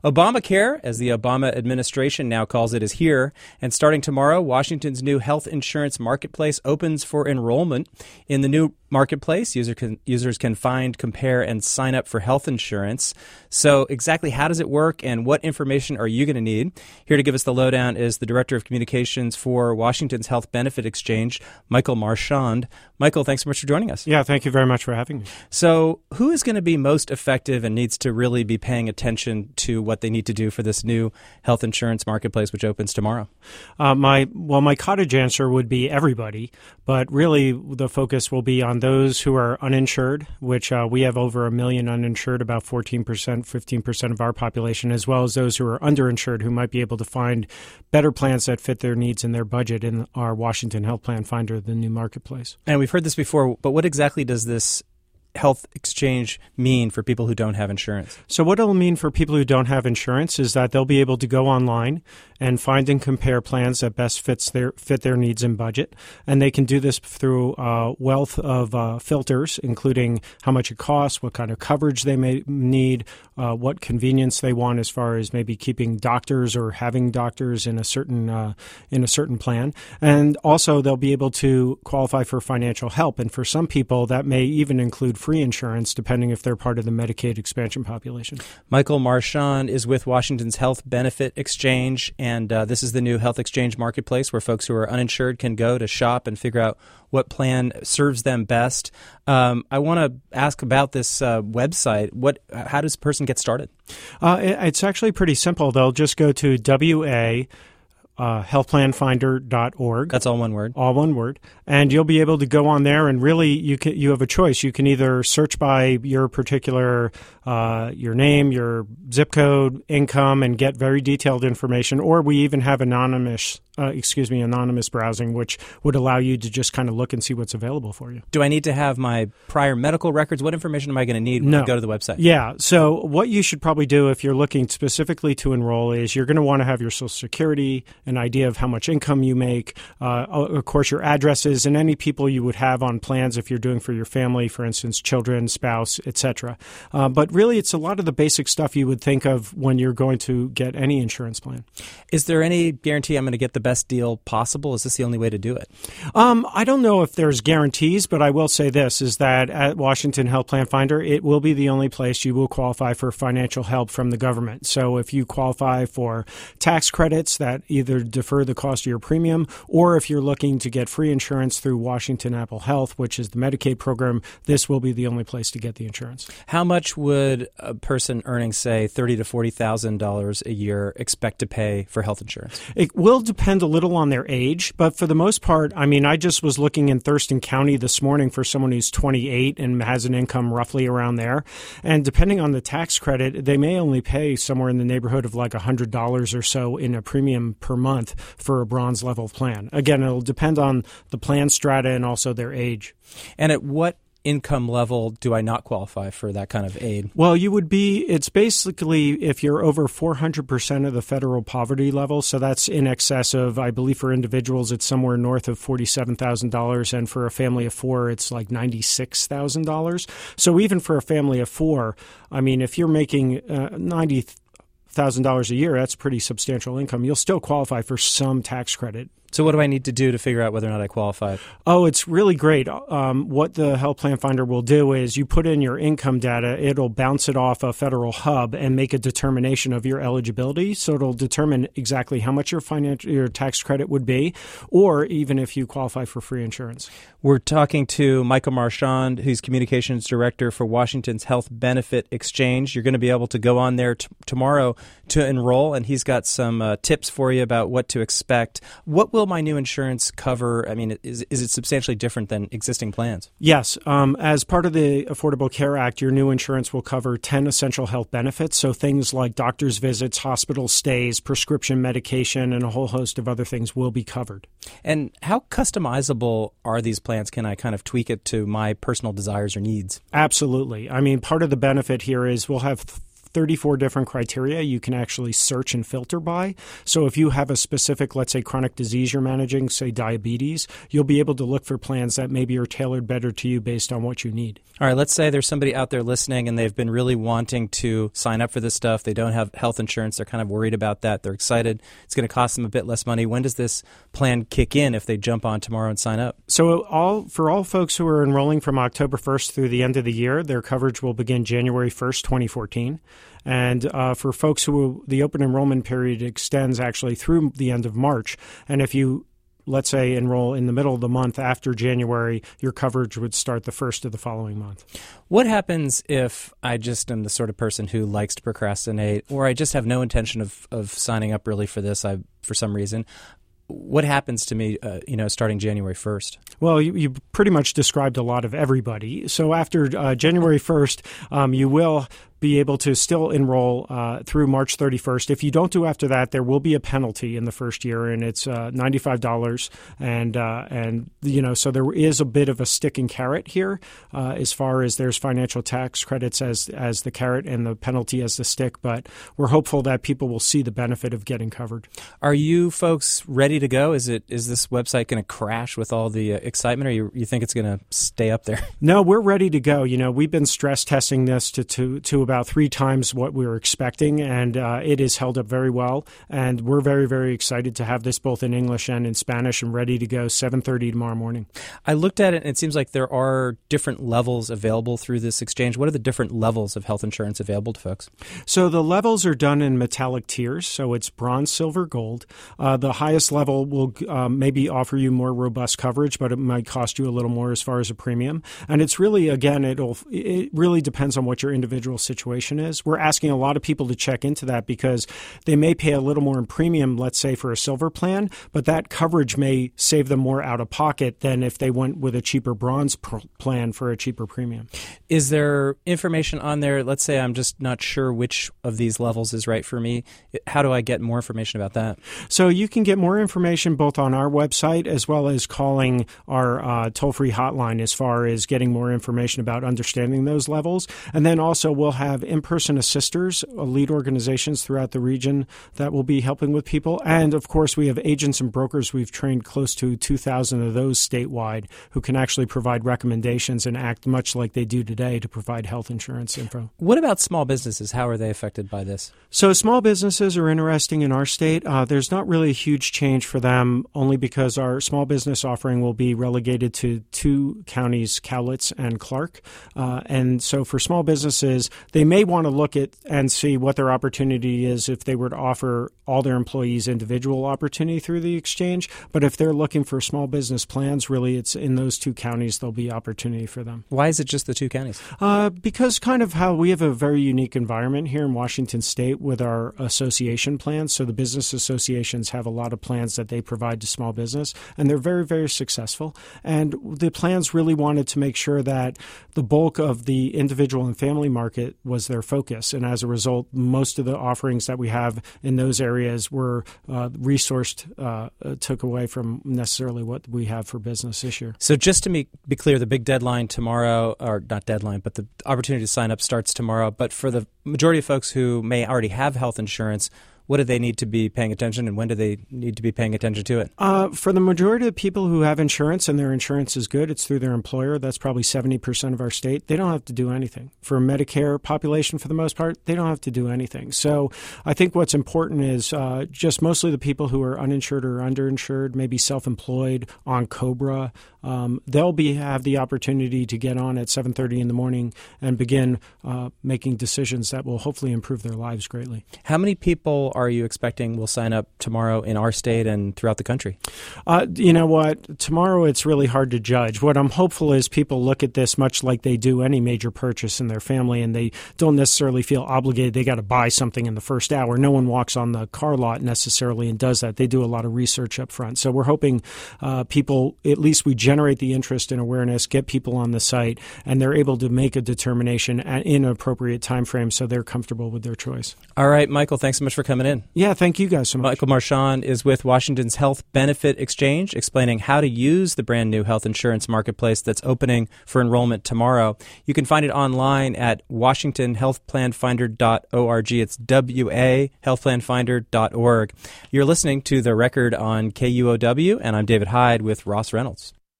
Obamacare, as the Obama administration now calls it, is here. And starting tomorrow, Washington's new health insurance marketplace opens for enrollment. In the new marketplace, users can find, compare, and sign up for health insurance. So exactly how does it work and what information are you going to need? Here to give us the lowdown is the Director of Communications for Washington's Health Benefit Exchange, Michael Marchand. Michael, thanks so much for joining us. Yeah, thank you very much for having me. So who is going to be most effective and needs to really be paying attention to what they need to do for this new health insurance marketplace, which opens tomorrow? My cottage answer would be everybody, but really the focus will be on those who are uninsured, which we have over 1 million uninsured, about 14%, 15% of our population, as well as those who are underinsured who might be able to find better plans that fit their needs and their budget in our Washington Health Plan Finder, the new marketplace. And we've heard this before, but what exactly does this health exchange mean for people who don't have insurance? So what it'll mean for people who don't have insurance is that they'll be able to go online and find and compare plans that best fit their needs and budget. And they can do this through a wealth of filters, including how much it costs, what kind of coverage they may need, what convenience they want as far as maybe keeping doctors or having doctors in a certain plan. And also they'll be able to qualify for financial help. And for some people, that may even include free insurance, depending if they're part of the Medicaid expansion population. Michael Marchand is with Washington's Health Benefit Exchange, and this is the new health exchange marketplace where folks who are uninsured can go to shop and figure out what plan serves them best. I want to ask about this website. How does a person get started? It's actually pretty simple. They'll just go to healthplanfinder.org. That's all one word. All one word. And you'll be able to go on there, and really you have a choice. You can either search by your particular your name, your zip code, income, and get very detailed information, or we even have anonymous browsing, which would allow you to just kind of look and see what's available for you. Do I need to have my prior medical records? What information am I going to need when I go to the website? Yeah. So what you should probably do if you're looking specifically to enroll is you're going to want to have your Social Security, an idea of how much income you make, of course, your addresses, and any people you would have on plans if you're doing for your family, for instance, children, spouse, etc. But really, it's a lot of the basic stuff you would think of when you're going to get any insurance plan. Is there any guarantee I'm going to get the best deal possible? Is this the only way to do it? I don't know if there's guarantees, but I will say this, is that at Washington Health Plan Finder, it will be the only place you will qualify for financial help from the government. So if you qualify for tax credits that either defer the cost of your premium, or if you're looking to get free insurance through Washington Apple Health, which is the Medicaid program, this will be the only place to get the insurance. How much would a person earning, say, $30,000 to $40,000 a year expect to pay for health insurance? It will depend a little on their age, but for the most part, I just was looking in Thurston County this morning for someone who's 28 and has an income roughly around there. And depending on the tax credit, they may only pay somewhere in the neighborhood of like $100 or so in a premium per month for a bronze level plan. Again, it'll depend on the plan strata and also their age. And at what income level do I not qualify for that kind of aid? Well, it's basically if you're over 400% of the federal poverty level. So that's in excess of, I believe for individuals, it's somewhere north of $47,000. And for a family of four, it's like $96,000. So even for a family of four, if you're making $90,000 a year, that's pretty substantial income. You'll still qualify for some tax credit. So what do I need to do to figure out whether or not I qualify? Oh, it's really great. What the Health Plan Finder will do is you put in your income data, it'll bounce it off a federal hub and make a determination of your eligibility. So it'll determine exactly how much your tax credit would be, or even if you qualify for free insurance. We're talking to Michael Marchand, who's Communications Director for Washington's Health Benefit Exchange. You're going to be able to go on there tomorrow to enroll, and he's got some tips for you about what to expect. What will my new insurance cover? Is it substantially different than existing plans? Yes. As part of the Affordable Care Act, your new insurance will cover 10 essential health benefits. So things like doctor's visits, hospital stays, prescription medication, and a whole host of other things will be covered. And how customizable are these plans? Can I kind of tweak it to my personal desires or needs? Absolutely. Part of the benefit here is we'll have 34 different criteria you can actually search and filter by. So if you have a specific, let's say, chronic disease you're managing, say diabetes, you'll be able to look for plans that maybe are tailored better to you based on what you need. All right, let's say there's somebody out there listening and they've been really wanting to sign up for this stuff. They don't have health insurance. They're kind of worried about that. They're excited. It's going to cost them a bit less money. When does this plan kick in if they jump on tomorrow and sign up? So for all folks who are enrolling from October 1st through the end of the year, their coverage will begin January 1st, 2014. And for folks the open enrollment period extends actually through the end of March. And if you, let's say, enroll in the middle of the month after January, your coverage would start the first of the following month. What happens if I just am the sort of person who likes to procrastinate, or I just have no intention of signing up really for this for some reason? What happens to me, starting January 1st? Well, you pretty much described a lot of everybody. So after January 1st, you will be able to still enroll through March 31st. If you don't do after that, there will be a penalty in the first year, and it's $95. So there is a bit of a stick and carrot here as far as there's financial tax credits as the carrot and the penalty as the stick. But we're hopeful that people will see the benefit of getting covered. Are you folks ready to go? Is this website going to crash with all the excitement, or you think it's going to stay up there? No, we're ready to go. We've been stress testing this to about 3 times what we were expecting, and it is held up very well. And we're very, very excited to have this both in English and in Spanish and ready to go 7:30 tomorrow morning. I looked at it, and it seems like there are different levels available through this exchange. What are the different levels of health insurance available to folks? So the levels are done in metallic tiers, so it's bronze, silver, gold. The highest level will maybe offer you more robust coverage, but it might cost you a little more as far as a premium. And it's really, again, it really depends on what your individual situation is. We're asking a lot of people to check into that because they may pay a little more in premium, let's say, for a silver plan, but that coverage may save them more out of pocket than if they went with a cheaper bronze plan for a cheaper premium. Is there information on there? Let's say I'm just not sure which of these levels is right for me. How do I get more information about that? So you can get more information both on our website as well as calling our toll-free hotline as far as getting more information about understanding those levels. And then also we'll have in-person assisters, lead organizations throughout the region that will be helping with people. And, of course, we have agents and brokers. We've trained close to 2,000 of those statewide who can actually provide recommendations and act much like they do today to provide health insurance info. What about small businesses? How are they affected by this? So small businesses are interesting in our state. There's not really a huge change for them only because our small business offering will be relegated to 2 counties, Cowlitz and Clark. And so for small businesses, they may want to look at and see what their opportunity is if they were to offer all their employees individual opportunity through the exchange. But if they're looking for small business plans, really it's in those 2 counties there'll be opportunity for them. Why is it just the 2 counties? Because kind of how we have a very unique environment here in Washington State with our association plans. So the business associations have a lot of plans that they provide to small business, and they're very, very successful. And the plans really wanted to make sure that the bulk of the individual and family market was their focus. And as a result, most of the offerings that we have in those areas were resourced, took away from necessarily what we have for business this year. So just to be clear, the big deadline tomorrow, or not deadline, but the opportunity to sign up starts tomorrow. But for the majority of folks who may already have health insurance, what do they need to be paying attention, and when do they need to be paying attention to it? For the majority of people who have insurance and their insurance is good, it's through their employer. That's probably 70% of our state. They don't have to do anything. For a Medicare population, for the most part, they don't have to do anything. So I think what's important is just mostly the people who are uninsured or underinsured, maybe self-employed, on COBRA. They'll have the opportunity to get on at 7:30 in the morning and begin making decisions that will hopefully improve their lives greatly. How many people are you expecting will sign up tomorrow in our state and throughout the country? You know what? Tomorrow it's really hard to judge. What I'm hopeful is people look at this much like they do any major purchase in their family, and they don't necessarily feel obligated they got to buy something in the first hour. No one walks on the car lot necessarily and does that. They do a lot of research up front. So we're hoping people, at least we generate the interest and awareness, get people on the site, and they're able to make a determination in an appropriate time frame so they're comfortable with their choice. All right, Michael, thanks so much for coming in. in. Yeah, thank you guys so much. Michael Marchand is with Washington's Health Benefit Exchange, explaining how to use the brand new health insurance marketplace that's opening for enrollment tomorrow. You can find it online at washingtonhealthplanfinder.org. It's wahealthplanfinder.org. You're listening to The Record on KUOW, and I'm David Hyde with Ross Reynolds.